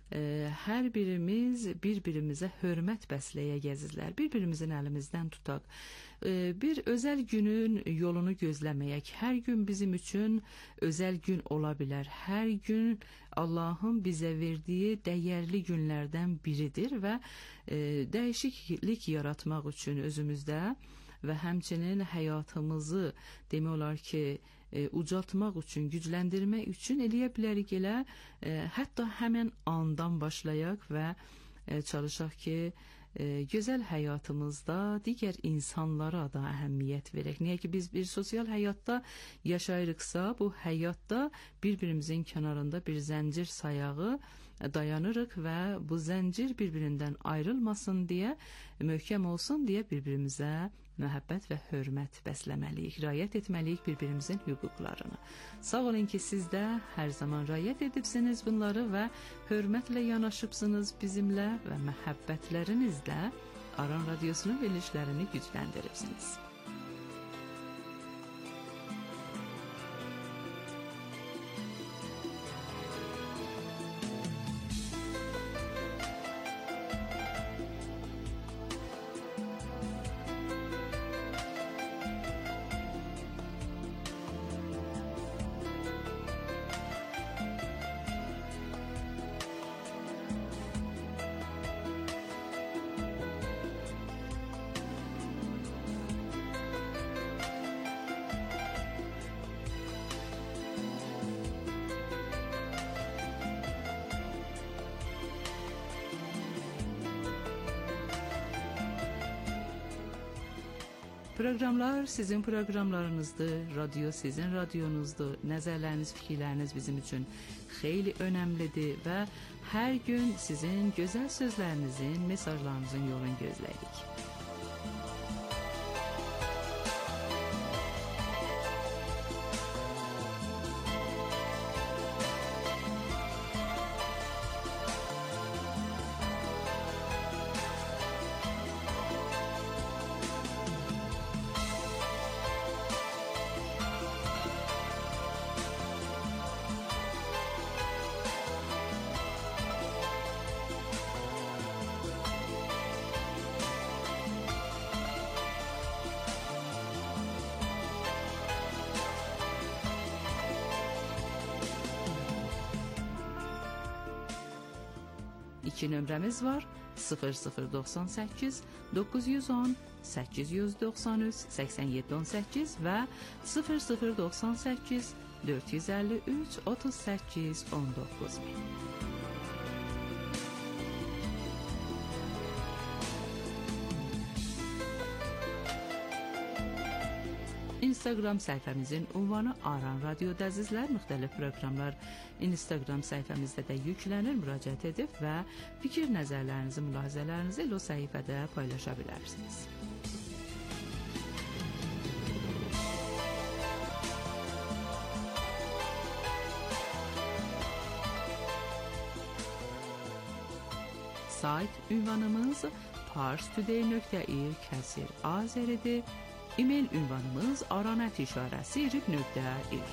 e, hər birimiz bir-birimizə hörmət bəsləyək əzizlər. Bir-birimizin əlimizdən tutaq. E, bir özəl günün yolunu gözləməyək. Hər gün bizim üçün özəl gün ola bilər. Hər gün Allahın bizə verdiyi dəyərli günlərdən biridir və e, dəyişiklik yaratmaq üçün özümüzdə və həmçinin həyatımızı demək olar ki, e, ucaltmaq üçün, gücləndirmək üçün eləyə bilərik elə, e, hətta həmən andan başlayaq və e, çalışaq ki, e, gözəl həyatımızda digər insanlara da əhəmiyyət verək. Niyə ki, biz bir sosial həyatda yaşayırıqsa, bu həyatda bir-birimizin kənarında bir zəncir sayağı dayanırıq və bu zəncir bir-birindən ayrılmasın deyə, möhkəm olsun deyə bir-birimizə məhəbbət və hörmət bəsləməliyik, riayət etməliyik bir-birimizin hüquqlarını. Sağ olun ki, siz də hər zaman riayət edibsiniz bunları və hörmətlə yanaşıbsınız bizimlə və məhəbbətlərinizlə Aran Radiosunun verilişlərini gücləndiribsiniz. Proqramlar sizin proqramlarınızdır, radio sizin radionuzdur. Nəzərləriniz, fikirləriniz bizim üçün xeyli önəmlidir və hər gün sizin gözəl sözlərinizin, mesajlarınızın yolunu gözləyirik. İki nömrəmiz var: sıfır sıfır doxsan səkkiz doqquz yüz on səkkiz yüz doxsan üç səksən yeddi on səkkiz və sıfır sıfır doxsan səkkiz dörd yüz əlli üç otuz səkkiz on doqquz. Instagram səhifəmizin ünvanı Aran Radioda əzizlər, müxtəlif proqramlar Instagram səhifəmizdə də yüklənir, müraciət edib və fikir, nəzərlərinizi, mülahizələrinizi o səhifədə paylaşa bilərsiniz. Sayt ünvanımız parstoday nöqtə ir kəsir azəridir. E-mail ünvanımız aranət işarəsi rib nöqtə ir.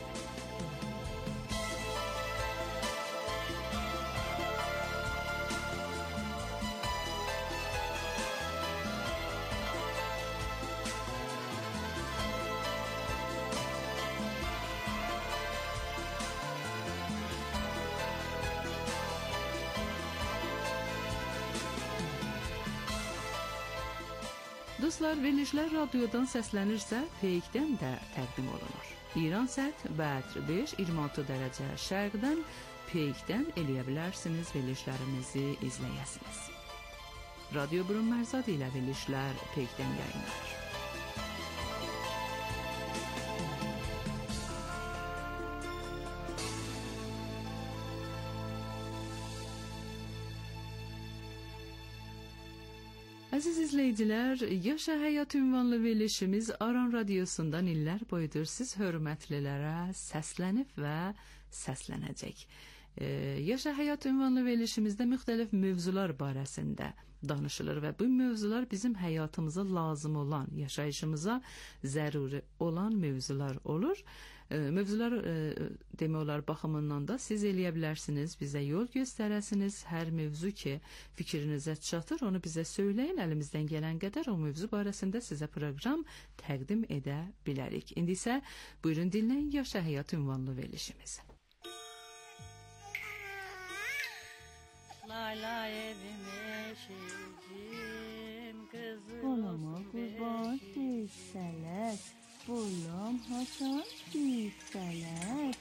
Dostlar, verilişlər radiodan səslənirsə, Peykdən də təqdim olunur. İran səth Bətr beş iyirmi altı dərəcə şərqdən Peykdən eləyə bilərsiniz, verilişlərimizi izləyəsiniz. Radio Burun Mərzad ilə verilişlər Peykdən yayınlanır. Əziz izləyicilər, Yaşa Həyat ünvanlı verilişimiz Aran Radiosundan illər boyudur siz hörmətlilərə səslənib və səslənəcək. E, Yaşa Həyat ünvanlı verilişimizdə müxtəlif mövzular barəsində danışılır və bu mövzular bizim həyatımıza lazım olan, yaşayışımıza zəruri olan mövzular olur. E, mövzular e, demək olar baxımından da siz eləyə bilərsiniz, bizə yol göstərəsiniz. Hər mövzu ki fikrinizə çatır, onu bizə söyləyin. Əlimizdən gələn qədər o mövzu barəsində sizə proqram təqdim edə bilərik. İndi isə buyurun dinləyin Yaşa Həyat ünvanlı verilişimizi. Layla evime şecim kızım. Balama kurban değilseler, boylam haçan değilseler.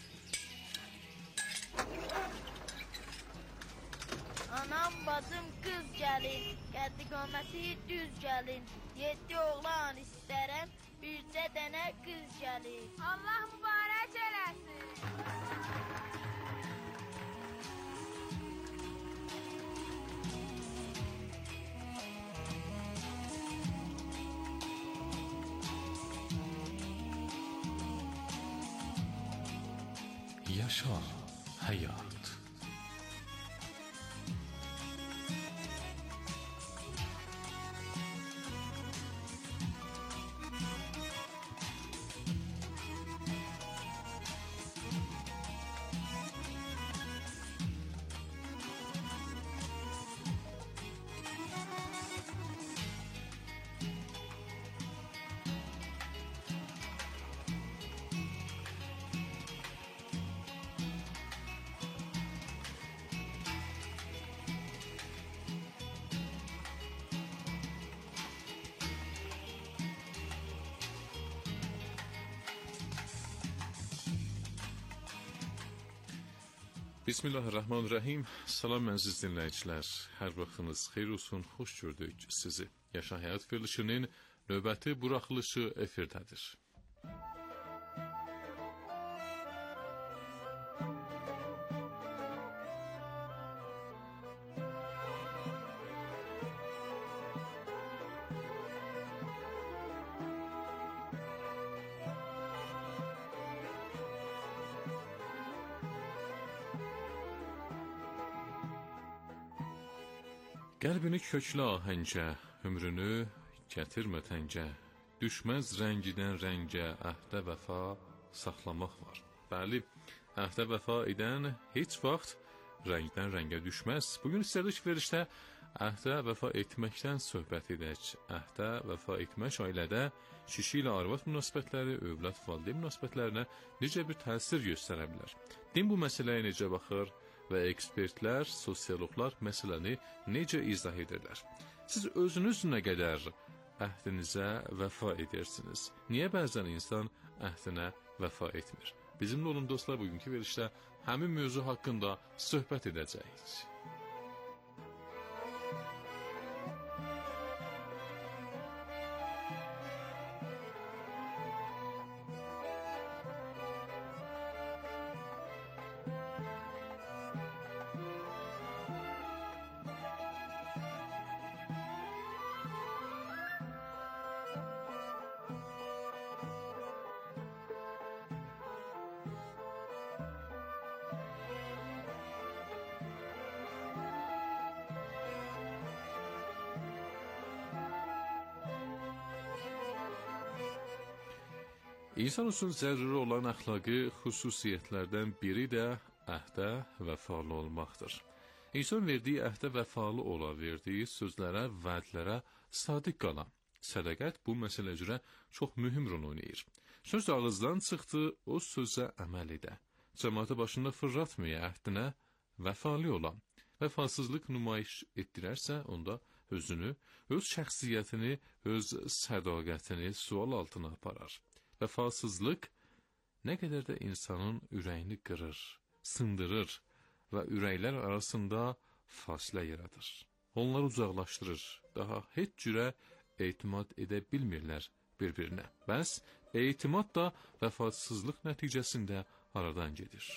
Anam bacım kız gelin, geldi göməsi düz gelin. Yedi oğlan isterem, bircə dənə kız gelin. Allah mübarək eləsin. Yaşa Həyat. Bismillahirrahmanirrahim. Salam əziz dinləyicilər. Hər vaxtınız xeyir olsun, xoş gördük sizi. Yaşa Həyat verilişinin növbəti buraxılışı efirdədir. Qəlbini köklü ahəngə, ömrünü gətirmə təngə, düşməz rəngidən rəngə, əhdə vəfa saxlamaq var. Bəli, əhdə vəfa edən heç vaxt rəngdən rəngə düşməz. Bugün istədik verilişdə əhdə vəfa etməkdən söhbət edək. Əhdə vəfa etmək ailədə kişi ilə arvad münasibətləri, övlad valideyn münasibətlərinə necə bir təsir göstərə bilər? Din bu məsələyə necə baxır? Və ekspertlər, sosiologlar məsələni necə izah edirlər? Siz özünüz nə qədər əhdinizə vəfa edirsiniz? Niyə bəzən insan əhdinə vəfa etmir? Bizimlə olun dostlar, bugünkü verilişdə həmin mövzu haqqında söhbət edəcəyik. İnsan üçün zəruri olan əxlaqi xüsusiyyətlərdən biri də əhdə vəfalı olmaqdır. İnsan verdiyi əhdə vəfalı ola, verdiyi sözlərə, vədlərə sadiq qala. Sədaqət bu məsələ üzrə çox mühüm rol oynayır. Söz ağızdan çıxdı, o sözə əməl edə. Cəmaatı başında fırlatmaya, əhdinə vəfalı olan. Vəfasızlıq nümayiş etdirərsə, onda özünü, öz şəxsiyyətini, öz sədaqətini sual altına aparar. Vəfasızlıq nə qədər də insanın ürəyini qırır, sındırır və ürəklər arasında fasilə yaradır. Onları uzaqlaşdırır, daha heç cürə etimad edə bilmirlər bir-birinə. Bəs etimad da vəfasızlıq nəticəsində aradan gedir.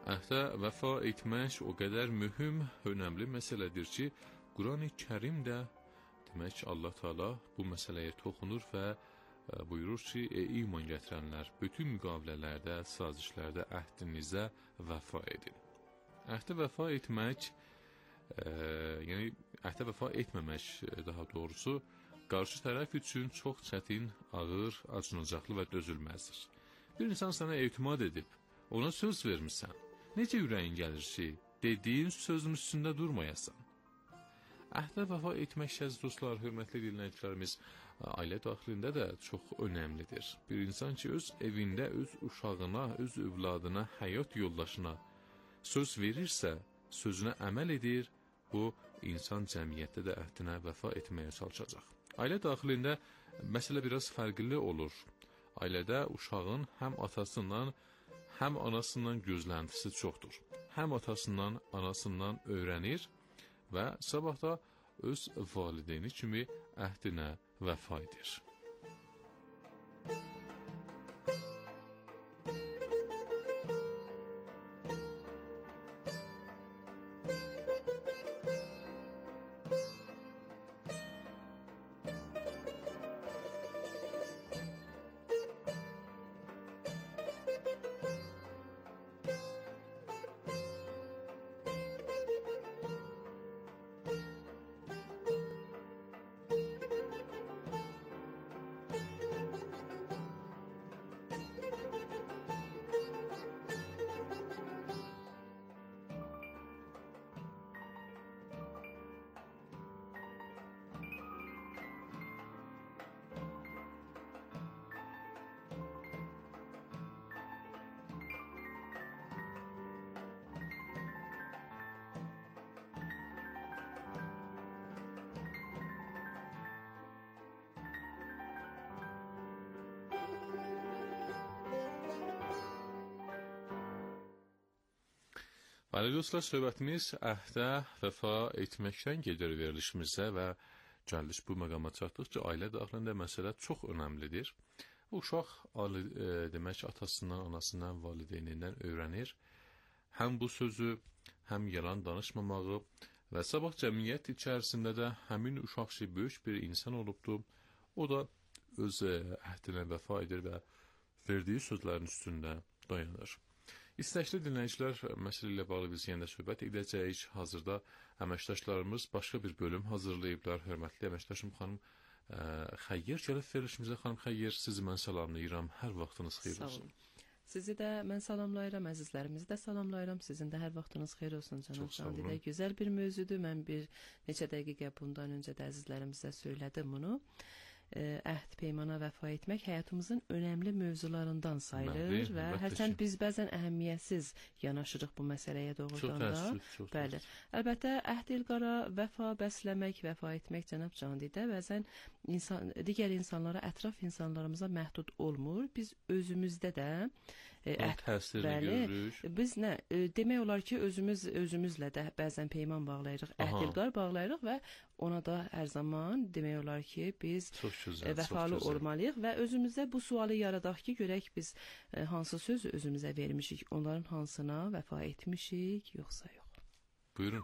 Əhdə vəfa etmək o qədər mühüm, önəmli məsələdir ki, Qurani Kərim də demək Allah Taala bu məsələyə toxunur və buyurur ki, ey iman gətirənlər, bütün müqavilələrdə, sazişlərdə əhdinizə vəfa edin. Əhdə vəfa etmək, e, yəni əhdə vəfa etməmək daha doğrusu, qarşı tərəf üçün çox çətin, ağır, acınacaqlı və dözülməzdir. Bir insan sənə etimad edib, ona söz vermirsən, necə ürəyin gəlir ki, dediyin sözün üstündə durmayasan? Əhdə vəfa etmək şəz dostlar, hörmətli dinləyicilərimiz, ailə daxilində də çox önəmlidir. Bir insan ki, öz evində, öz uşağına, öz övladına, həyat yoldaşına söz verirsə, sözünə əməl edir, bu insan cəmiyyətdə də əhdinə vəfa etməyə çalışacaq. Ailə daxilində məsələ biraz fərqli olur. Ailədə uşağın həm atasından, həm anasından gözləntisi çoxdur. Həm atasından, anasından öyrənir və sabah da öz valideyni kimi əhdinə vəfa edir. Bəli dostlar, söhbətimiz əhdə vəfa etməkdən gedir verilişimizə və gəldik bu məqama çatdıq ki, ailə daxilində məsələ çox önəmlidir. Uşaq e, demək atasından, anasından, valideynindən öyrənir. Həm bu sözü, həm yalan danışmamağı və sabah cəmiyyət içərisində də həmin uşaq ki, böyük bir insan olubdur. O da öz əhdinə vəfa edir və verdiyi sözlərin üstündə dayanır. İstəkli dinləyicilər, məsələ ilə bağlı biz yenə də söhbət edəcəyik. Hazırda əməkdaşlarımız başqa bir bölüm hazırlayıblar. Hörmətli əməkdaşım xanım Xəyyər gəlib verilişimizə. Xanım Xəyyər, sizi mən salamlayıram. Hər vaxtınız xeyir olsun. Sizi də mən salamlayıram, əzizlərimizi də salamlayıram. Sizin də hər vaxtınız xeyir olsun cənab Candidə. Gözəl bir mövzudur. Mən bir neçə dəqiqə bundan öncə də əzizlərimizə söylədim bunu. Əhd peymana vəfa etmək həyatımızın önəmli mövzularından sayılır və hərçənd biz bəzən əhəmiyyətsiz yanaşırıq bu məsələyə doğrudan da. Bəli. Əlbəttə əhd ilqara vəfa bəsləmək, vəfa etmək cənab Candidə bəzən insan, digər insanlara, ətraf insanlarımıza məhdud olmur. Biz özümüzdə də əhd təsirini görürük. Biz nə demək olar ki, özümüz özümüzlə də bəzən peyman bağlayırıq, əhd ilqar bağlayırıq və ona da hər zaman demək olar ki, biz güzel, vəfalı olmalıyıq və özümüzə bu sualı yaradaq ki, görək biz e, hansı sözü özümüzə vermişik, onların hansına vəfa etmişik, yoxsa yox. Buyurun.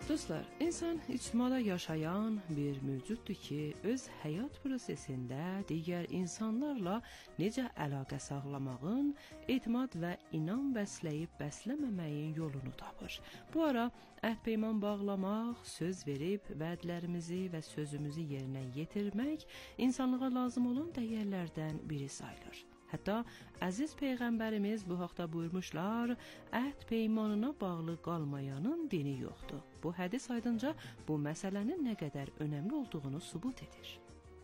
Dostlar, insan ictimada yaşayan bir mövcuddur ki, öz həyat prosesində digər insanlarla necə əlaqə saxlamağın, etimad və inam bəsləyib bəsləməməyin yolunu tapır. Bu ara əhd-peyman bağlamaq, söz verib vədlərimizi və sözümüzü yerinə yetirmək insanlığa lazım olan dəyərlərdən biri sayılır. Hətta əziz Peyğəmbərimiz bu haqda buyurmuşlar, əhd peymanına bağlı qalmayanın dini yoxdur. Bu hədis aydınca bu məsələnin nə qədər önəmli olduğunu sübut edir.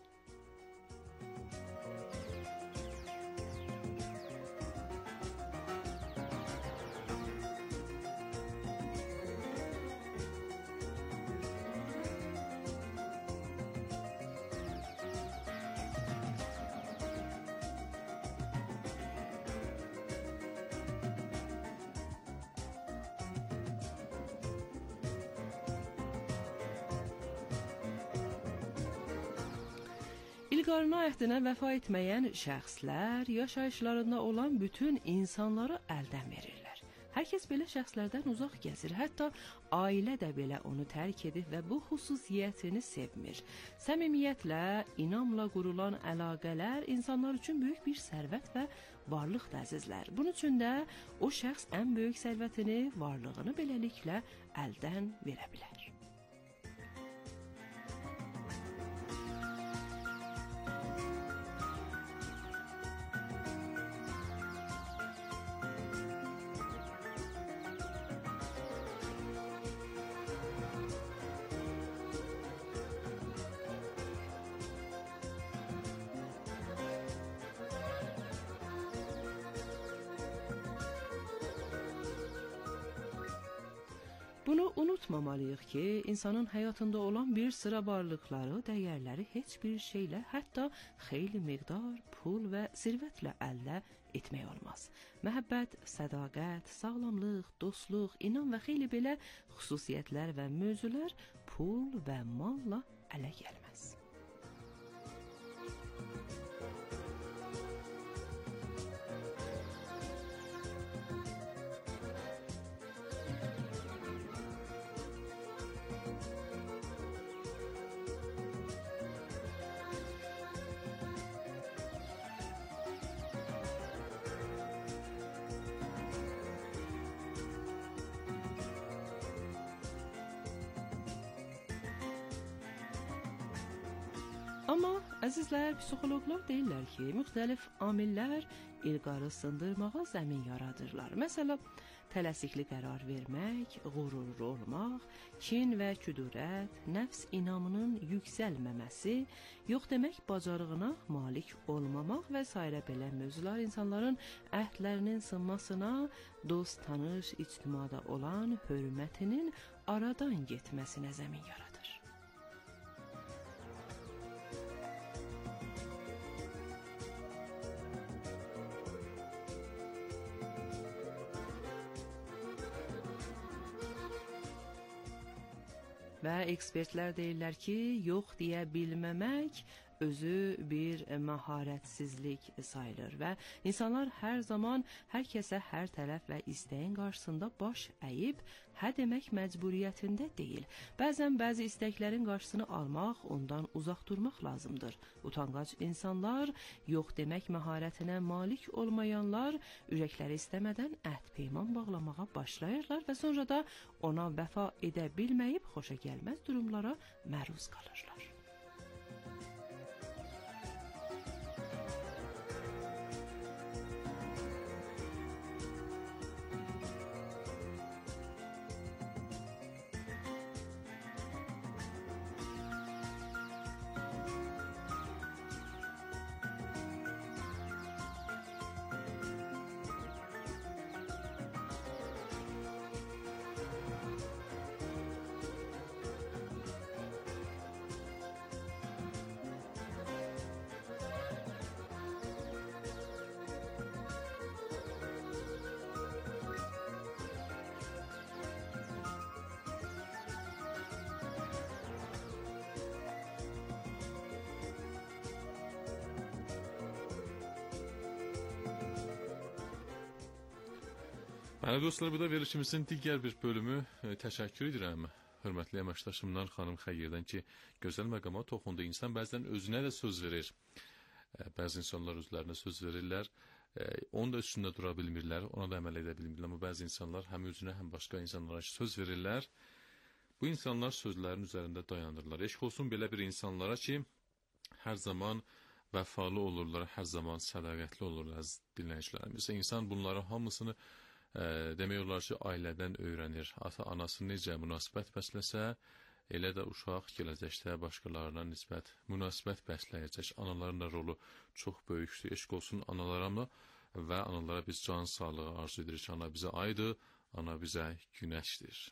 İlqarına əhdinə vəfa etməyən şəxslər yaşayışlarında olan bütün insanları əldən verirlər. Hər kəs belə şəxslərdən uzaq gəzir, hətta ailə də belə onu tərk edir və bu xüsusiyyətini sevmir. Səmimiyyətlə, inamla qurulan əlaqələr insanlar üçün böyük bir sərvət və varlıqdır əzizlər. Bunun üçün də o şəxs ən böyük sərvətini, varlığını beləliklə əldən verə bilər. Bunu unutmamalıyıq ki, insanın həyatında olan bir sıra varlıqları, dəyərləri heç bir şeylə, hətta xeyli miqdar pul və sirvətlə əldə etmək olmaz. Məhəbbət, sədaqət, sağlamlıq, dostluq, inam və xeyli belə xüsusiyyətlər və mövzular pul və malla ələ gəlməz. Amma əzizlər, psixoloqlar deyirlər ki, müxtəlif amillər ilqarı sındırmağa zəmin yaradırlar. Məsələn, tələsikli qərar vermək, qürurlu olmaq, kin və küdurət, nəfs inamının yüksəlməməsi, yox demək bacarığına malik olmamaq və s. belə mövzular insanların əhdlərinin sınmasına, dost, tanış, ictimada olan hörmətinin aradan getməsinə zəmin yaradır. Və ekspertlər deyirlər ki, yox deyə bilməmək özü bir məharətsizlik sayılır və insanlar hər zaman hər kəsə hər tərəf və istəyin qarşısında baş əyib hə demək məcburiyyətində deyil. Bəzən bəzi istəklərin qarşısını almaq, ondan uzaq durmaq lazımdır. Utanqac insanlar, yox demək məharətinə malik olmayanlar ürəkləri istəmədən əhd-peyman bağlamağa başlayırlar və sonra da ona vəfa edə bilməyib xoşa gəlməz durumlara məruz qalırlar. Bəli dostlar, bu da verilişimizin digər bir bölümü. Təşəkkür edirəm hörmətli əməkdaşımdan xanım Xəyyirdən ki, gözəl məqama toxundu. İnsan bəzən özünə də söz verir. Bəzi insanlar özlərinə söz verirlər. Onun da üstündə dura bilmirlər, ona da əməl edə bilmirlər. Amma bəzi insanlar həm özünə, həm başqa insanlara söz verirlər. Bu insanlar sözlərin üzərində dayanırlar. Eşq olsun belə bir insanlara ki, hər zaman vəfalı olurlar, hər zaman sədaqətli olurlar dinləyicilərimiz. İnsan bunların hamısını e, demək olar ki, ailədən öyrənir. Ata, anası necə münasibət bəsləsə, elə də uşaq gələcəkdə başqalarına nisbət münasibət bəsləyəcək. Anaların da rolu çox böyükdür. Eşq olsun analarına və analara biz can sağlığı arzu edirik. Ana bizə aydır, ana bizə günəşdir.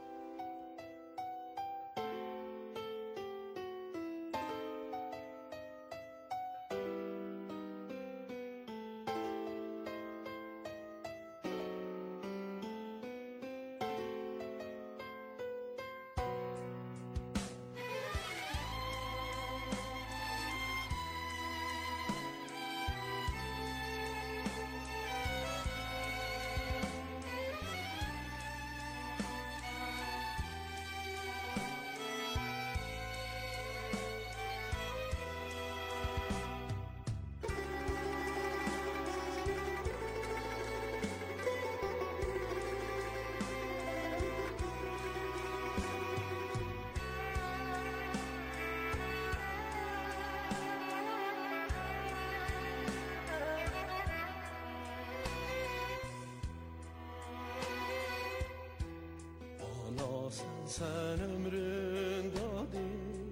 Sen ömrün dadı,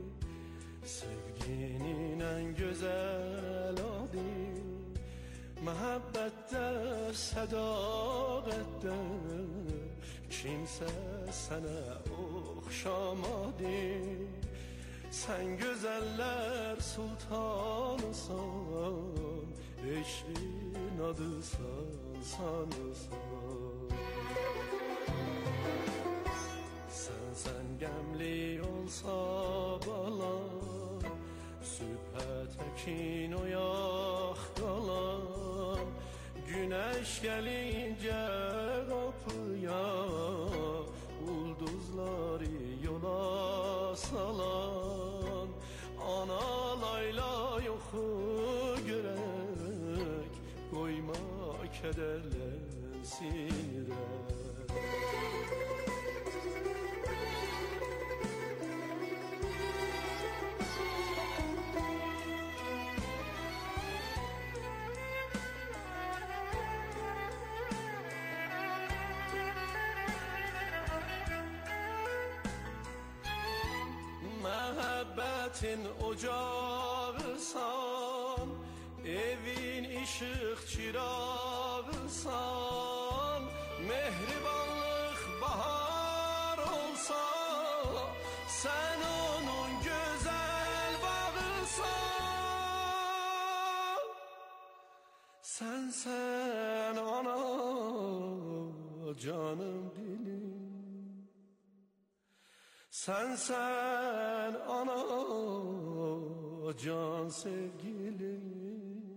sevginin en güzel adı. Mehabbette, sadakette, kimse sana okşamadı. Sen güzeller sultanısan, eşin adısan sanısan. Sen gemli olsa bala, sübhə təkin oyaq qalan. Güneş gelince kapıya, ulduzları yola salan. Ana layla yoxu görək, koyma kederlensin ürək. Məhəbbətin ocağısan, evin işıq çırağısan. Mehribanlıq bahar olsa, sen onun güzel bağısan. Sen sen ana canım dilim. Sen sen ana can sevgilim.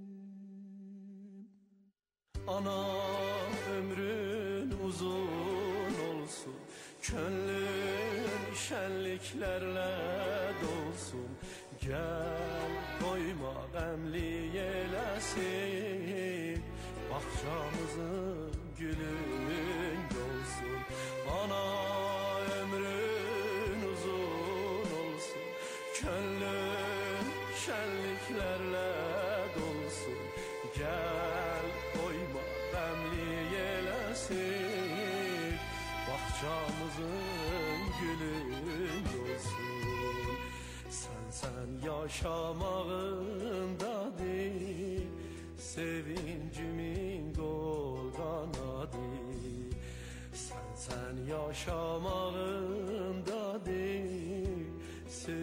Ana ömrün uzun olsun, gönlün şenliklerle dolsun. Gel koyma qəmli eylesin, bahçamızın gülün olsun. Ana ömrün uzun olsun, gönlün şenliklerle dolsun. Gel koyma qəmli eylesin, bahçamızın gülün olsun. Sen sen yaşamağındadır, sevincimin kol kanadı. Sen sen yaşamağındadır,